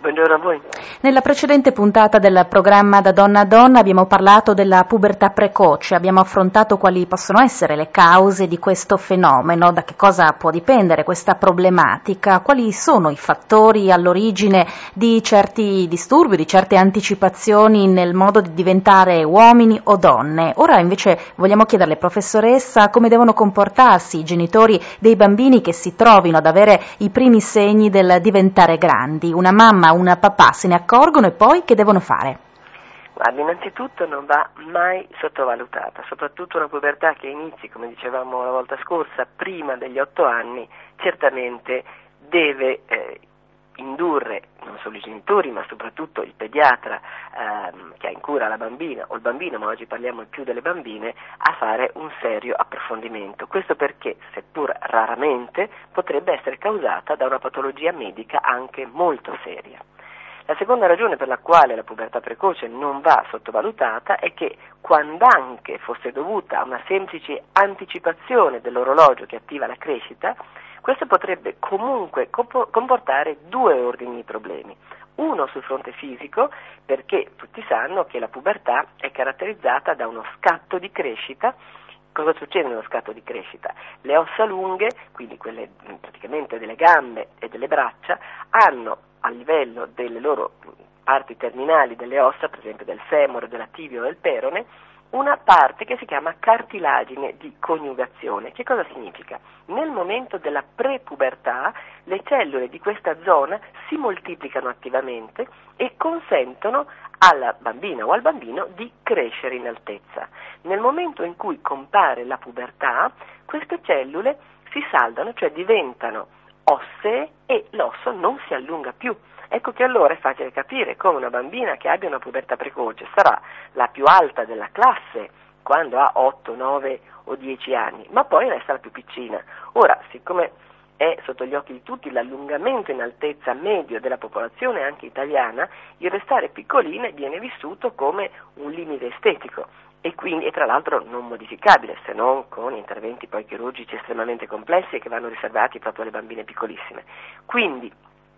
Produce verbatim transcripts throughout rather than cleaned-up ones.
Buongiorno a voi. Nella precedente puntata del programma Da Donna a Donna abbiamo parlato della pubertà precoce, abbiamo affrontato quali possono essere le cause di questo fenomeno, da che cosa può dipendere questa problematica, quali sono i fattori all'origine di certi disturbi, di certe anticipazioni nel modo di diventare uomini o donne. Ora invece vogliamo chiederle, professoressa, come devono comportarsi i genitori dei bambini che si trovino ad avere i primi segni del diventare grandi. Una mamma, una papà se ne accorgono e poi che devono fare? Guarda, innanzitutto non va mai sottovalutata, soprattutto una pubertà che inizi, come dicevamo la volta scorsa, prima degli otto anni, certamente deve eh, indurre non solo i genitori ma soprattutto il pediatra ehm, che ha in cura la bambina o il bambino, ma oggi parliamo più delle bambine, a fare un serio approfondimento. Questo perché, seppur raramente, potrebbe essere causata da una patologia medica anche molto seria. La seconda ragione per la quale la pubertà precoce non va sottovalutata è che, quando anche fosse dovuta a una semplice anticipazione dell'orologio che attiva la crescita, questo potrebbe comunque comportare due ordini di problemi. Uno sul fronte fisico, perché tutti sanno che la pubertà è caratterizzata da uno scatto di crescita. Cosa succede nello scatto di crescita? Le ossa lunghe, quindi quelle praticamente delle gambe e delle braccia, hanno a livello delle loro parti terminali delle ossa, per esempio del femore, della tibia o del perone, una parte che si chiama cartilagine di coniugazione. Che cosa significa? Nel momento della prepubertà le cellule di questa zona si moltiplicano attivamente e consentono alla bambina o al bambino di crescere in altezza. Nel momento in cui compare la pubertà, queste cellule si saldano, cioè diventano ossee e l'osso non si allunga più. Ecco che allora è facile capire come una bambina che abbia una pubertà precoce sarà la più alta della classe quando ha otto, nove o dieci anni, ma poi resta la più piccina. Ora, siccome è sotto gli occhi di tutti l'allungamento in altezza medio della popolazione anche italiana, il restare piccoline viene vissuto come un limite estetico e quindi e tra l'altro non modificabile, se non con interventi poi chirurgici estremamente complessi e che vanno riservati proprio alle bambine piccolissime. Quindi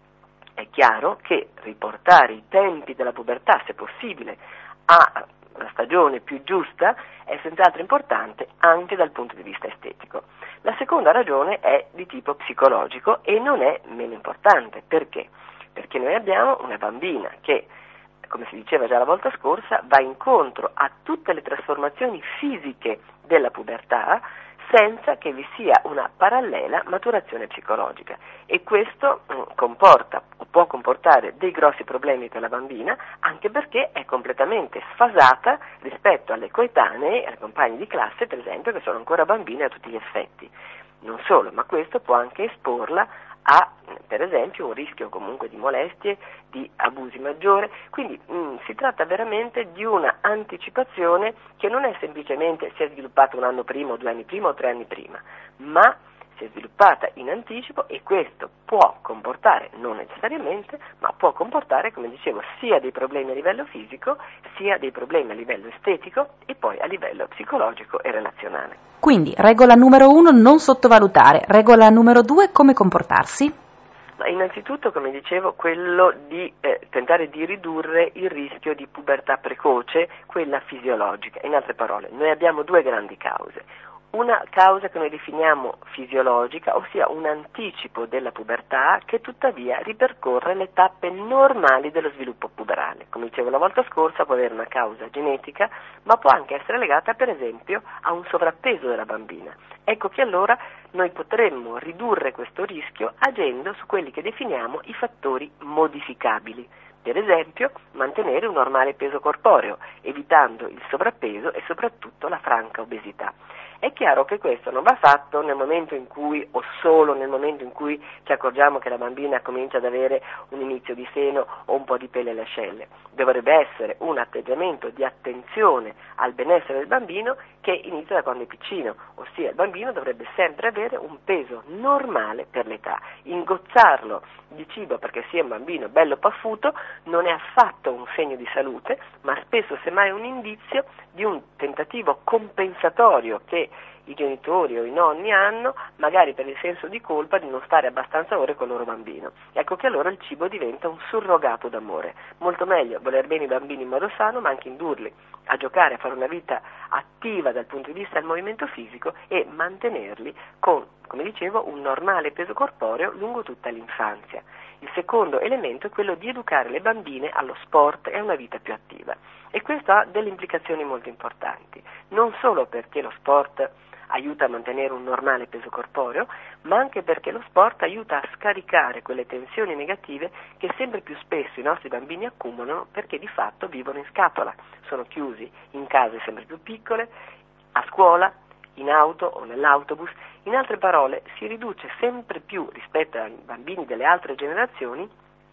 è chiaro che riportare i tempi della pubertà, se possibile, a una stagione più giusta è senz'altro importante anche dal punto di vista estetico. La seconda ragione è di tipo psicologico e non è meno importante. Perché? Perché noi abbiamo una bambina che, come si diceva già la volta scorsa, va incontro a tutte le trasformazioni fisiche della pubertà senza che vi sia una parallela maturazione psicologica, e questo mh, comporta o può comportare dei grossi problemi per la bambina, anche perché è completamente sfasata rispetto alle coetanee, alle compagne di classe per esempio, che sono ancora bambine a tutti gli effetti. Non solo, ma questo può anche esporla a, per esempio, un rischio comunque di molestie, di abusi maggiore, quindi mh, si tratta veramente di una anticipazione che non è semplicemente si è sviluppata un anno prima o due anni prima o tre anni prima, ma si è sviluppata in anticipo, e questo può comportare, non necessariamente, ma può comportare, come dicevo, sia dei problemi a livello fisico, sia dei problemi a livello estetico e poi a livello psicologico e relazionale. Quindi, regola numero uno, non sottovalutare. Regola numero due, come comportarsi? Ma innanzitutto, come dicevo, quello di eh, tentare di ridurre il rischio di pubertà precoce, quella fisiologica. In altre parole, noi abbiamo due grandi cause. Una causa che noi definiamo fisiologica, ossia un anticipo della pubertà che tuttavia ripercorre le tappe normali dello sviluppo puberale. Come dicevo la volta scorsa, può avere una causa genetica, ma può anche essere legata per esempio a un sovrappeso della bambina. Ecco che allora noi potremmo ridurre questo rischio agendo su quelli che definiamo i fattori modificabili. Per esempio, mantenere un normale peso corporeo, evitando il sovrappeso e soprattutto la franca obesità. È chiaro che questo non va fatto nel momento in cui, o solo nel momento in cui ci accorgiamo che la bambina comincia ad avere un inizio di seno o un po' di peli alle ascelle. Dovrebbe essere un atteggiamento di attenzione al benessere del bambino che inizia da quando è piccino, ossia il bambino dovrebbe sempre avere un peso normale per l'età. Ingozzarlo di cibo perché sia un bambino bello paffuto non è affatto un segno di salute, ma spesso semmai un indizio di un tentativo compensatorio che i genitori o i nonni hanno, magari per il senso di colpa di non stare abbastanza ore con il loro bambino. Ecco che allora il cibo diventa un surrogato d'amore. Molto meglio voler bene i bambini in modo sano, ma anche indurli a giocare, a fare una vita attiva dal punto di vista del movimento fisico e mantenerli con, come dicevo, un normale peso corporeo lungo tutta l'infanzia. Il secondo elemento è quello di educare le bambine allo sport e a una vita più attiva, e questo ha delle implicazioni molto importanti, non solo perché lo sport aiuta a mantenere un normale peso corporeo, ma anche perché lo sport aiuta a scaricare quelle tensioni negative che sempre più spesso i nostri bambini accumulano perché di fatto vivono in scatola, sono chiusi in case sempre più piccole, a scuola, in auto o nell'autobus. In altre parole, si riduce sempre più rispetto ai bambini delle altre generazioni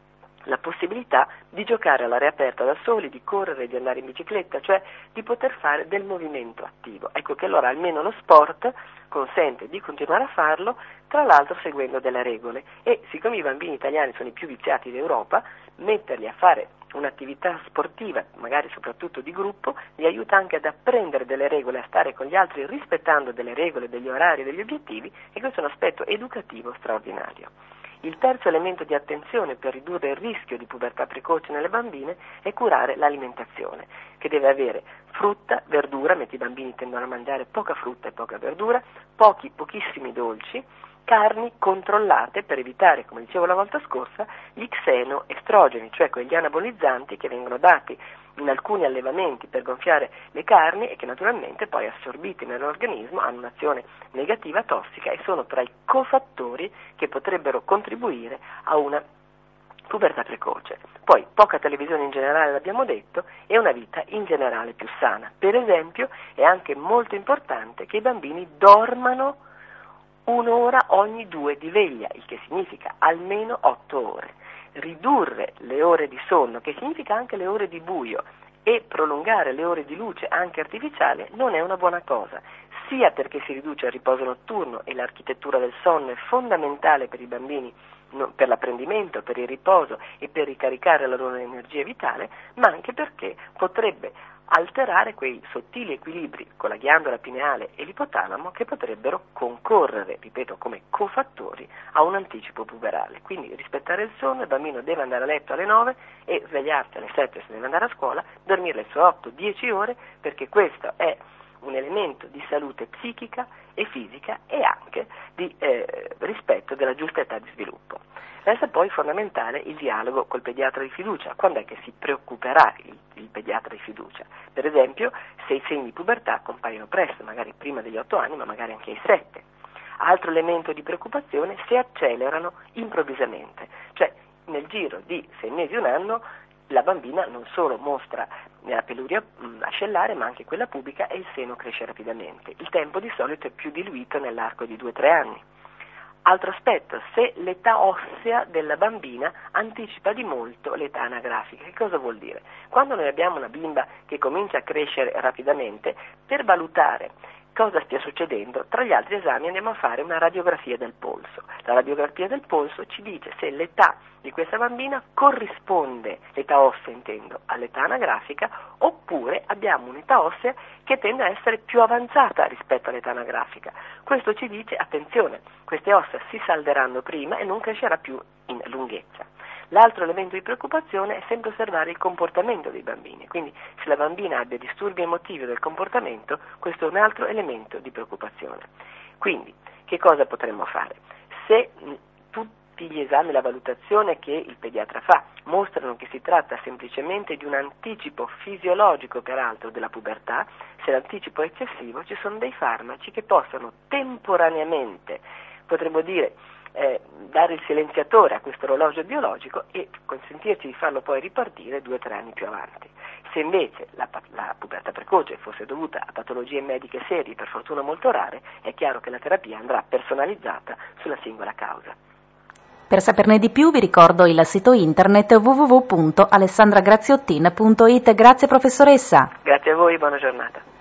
la possibilità di giocare all'aria aperta da soli, di correre, di andare in bicicletta, cioè di poter fare del movimento attivo. Ecco che allora almeno lo sport consente di continuare a farlo, tra l'altro seguendo delle regole, e siccome i bambini italiani sono i più viziati d'Europa, metterli a fare un'attività sportiva, magari soprattutto di gruppo, li aiuta anche ad apprendere delle regole, a stare con gli altri rispettando delle regole, degli orari, degli obiettivi, e questo è un aspetto educativo straordinario. Il terzo elemento di attenzione per ridurre il rischio di pubertà precoce nelle bambine è curare l'alimentazione, che deve avere frutta, verdura, mentre i bambini tendono a mangiare poca frutta e poca verdura, pochi, pochissimi dolci, carni controllate per evitare, come dicevo la volta scorsa, gli xenoestrogeni, cioè quegli anabolizzanti che vengono dati in alcuni allevamenti per gonfiare le carni e che naturalmente poi assorbiti nell'organismo hanno un'azione negativa, tossica, e sono tra i cofattori che potrebbero contribuire a una pubertà precoce. Poi poca televisione in generale, l'abbiamo detto, e una vita in generale più sana. Per esempio è anche molto importante che i bambini dormano un'ora ogni due di veglia, il che significa almeno otto ore. Ridurre le ore di sonno, che significa anche le ore di buio, e prolungare le ore di luce anche artificiale non è una buona cosa, sia perché si riduce il riposo notturno e l'architettura del sonno è fondamentale per i bambini, per l'apprendimento, per il riposo e per ricaricare la loro energia vitale, ma anche perché potrebbe alterare quei sottili equilibri con la ghiandola pineale e l'ipotalamo che potrebbero concorrere, ripeto, come cofattori a un anticipo puberale. Quindi rispettare il sonno, il bambino deve andare a letto alle nove e svegliarsi alle sette se deve andare a scuola, dormire le sue otto dieci ore, perché questo è un elemento di salute psichica e fisica e anche di eh, rispetto della giusta età di sviluppo. Resta poi fondamentale il dialogo col pediatra di fiducia. Quando è che si preoccuperà il, il pediatra di fiducia? Per esempio, se i segni di pubertà compaiono presto, magari prima degli otto anni, ma magari anche ai sette. Altro elemento di preoccupazione, se accelerano improvvisamente, cioè nel giro di sei mesi, un anno, la bambina non solo mostra la peluria ascellare, ma anche quella pubica, e il seno cresce rapidamente. Il tempo di solito è più diluito nell'arco di due tre anni. Altro aspetto, se l'età ossea della bambina anticipa di molto l'età anagrafica. Che cosa vuol dire? Quando noi abbiamo una bimba che comincia a crescere rapidamente, per valutare cosa stia succedendo, tra gli altri esami andiamo a fare una radiografia del polso. La radiografia del polso ci dice se l'età di questa bambina corrisponde, l'età ossea intendo, all'età anagrafica, oppure abbiamo un'età ossea che tende a essere più avanzata rispetto all'età anagrafica. Questo ci dice, attenzione, queste ossa si salderanno prima e non crescerà più in lunghezza. L'altro elemento di preoccupazione è sempre osservare il comportamento dei bambini, quindi se la bambina abbia disturbi emotivi del comportamento, questo è un altro elemento di preoccupazione. Quindi, che cosa potremmo fare? Se tutti gli esami e la valutazione che il pediatra fa mostrano che si tratta semplicemente di un anticipo fisiologico, peraltro, della pubertà, se l'anticipo è eccessivo ci sono dei farmaci che possono temporaneamente, potremmo dire, Eh, dare il silenziatore a questo orologio biologico e consentirci di farlo poi ripartire due o tre anni più avanti. Se invece la, la pubertà precoce fosse dovuta a patologie mediche serie, per fortuna molto rare, è chiaro che la terapia andrà personalizzata sulla singola causa. Per saperne di più vi ricordo il sito internet w w w punto alessandra graziottin punto it. Grazie professoressa. Grazie a voi, buona giornata.